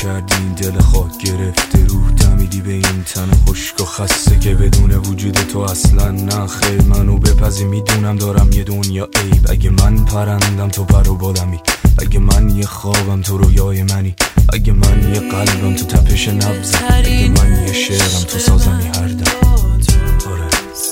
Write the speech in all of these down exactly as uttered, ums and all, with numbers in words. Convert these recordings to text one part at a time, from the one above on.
کردی این دل خاک گرفته روح تمیدی به این تن خشک و خسته که بدون وجود تو اصلا نه خیر منو بپذی میدونم دارم یه دنیا عیب اگه من پرندم تو پر و بالمی اگه من یه خوابم تو رویای منی اگه من یه قلبم تو تپش نبضم اگه من یه شعرم تو سازمی هر دم آره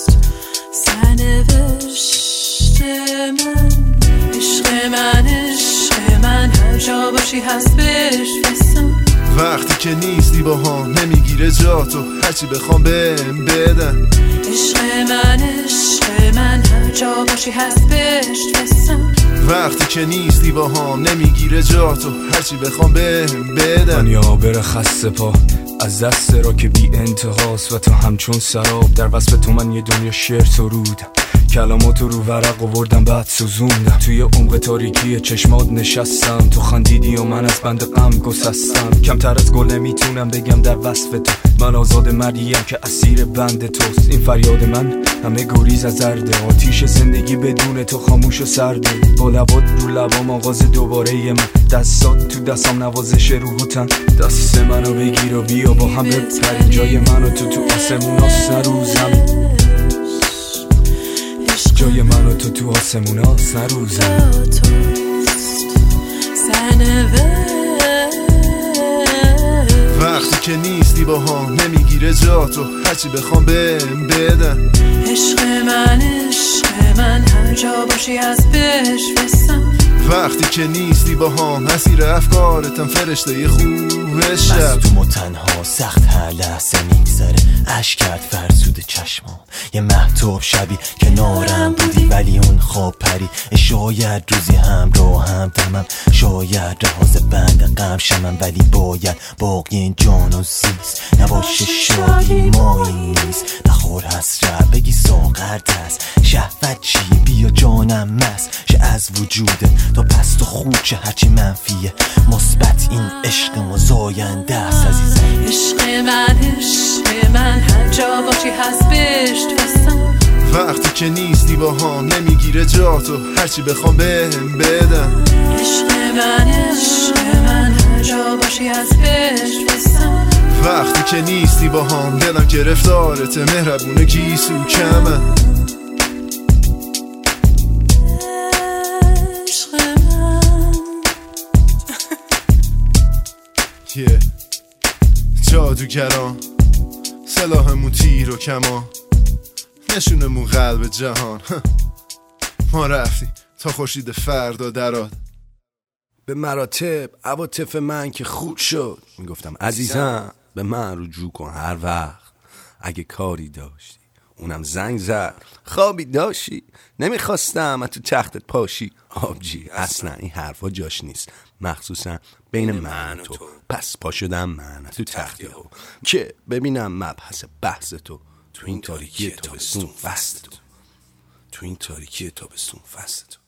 سرنوشت من عشق من عشق من هر جا باشی هست بهش بسم وقتی که نیستی با هم نمیگیره جا تو هرچی بخوام بهم بدن عشق من عشق من هر جا باشی هست بهش بسم وقتی که نیستی با هم نمیگیره جا تو هرچی بخوام بهم بدن من یا بره خسته پا از دست را که بی انتهاست و تو همچون سراب در وصف تو من یه دنیا شعر سرودم کلاماتو رو ورق آوردم بعد سوزوندم توی عمق تاریکی چشمات نشستم تو خندیدی و من از بند غم گسستم کمتر از گل نمیتونم بگم در وصف تو من آزاد مردیم که اسیر بند توست این فریاد من همه گریز از زرده آتیش زندگی بدون تو خاموش و سرده با لبات رو لبام آغاز دوباره من دستات تو دستام نوازش روح و تن دست منو بگیر و بیا با هم بپریم جای منو تو تو آسموناست نه رو زمین جای منو تو تو آسموناست نه رو زمین وقتی که نیستی با هم نمیگیره جا تو هرچی بخوام بهم بدن عشق من عشق من هر جا باشی از بهش بسم وقتی که نیستی با هم اسیر افکارتم فرشته خوب شب مستوم و تنها سخت هر لحظه میگذره عشق کرد فرسود چشمان یه مهتاب شبی کنارم بودی ولی اون خواب پری شاید روزی همراه هم دمم شاید رهاز بند غم شمم ولی باید باقی این جان و زیست نباشه شادی مایی نیست نخور حسرت بگی ساغر دست شهوت چیه بیا جانم مست شه از وجوده تا پست و خوچه هرچی منفیه مثبت این عشق مزاینده است عزیزم عشق من عشق من هر جا باشی هست بهشت بسم وقتی که نیستی با هم نمیگیره جا تو هرچی بخوام بهم بدن عشق من عشق من هر جا باشی هست بهشت بسم وقتی که نیستی با هم دلم گرفتارته مهربونه گیسو کمه یه جادوگران سلاحمون تیر و کمان نشونمون قلب جهان ما رفتیم تا خورشید فردا دراد به مراتب عواطف من که خود شد میگفتم عزیزم به من رجوع کن هر وقت اگه کاری داشتی اونم زنگ زد خوابی داشتی نمیخواستم تو تختت پاشی آبجی اصلا این حرفا جاش نیست مخصوصا بین من و تو پس پا شدم من تو تختی ها که ببینم مبحث بحث تو تو این تاریکی تابستون فصل تو تو این تاریکی تابستون فصل تو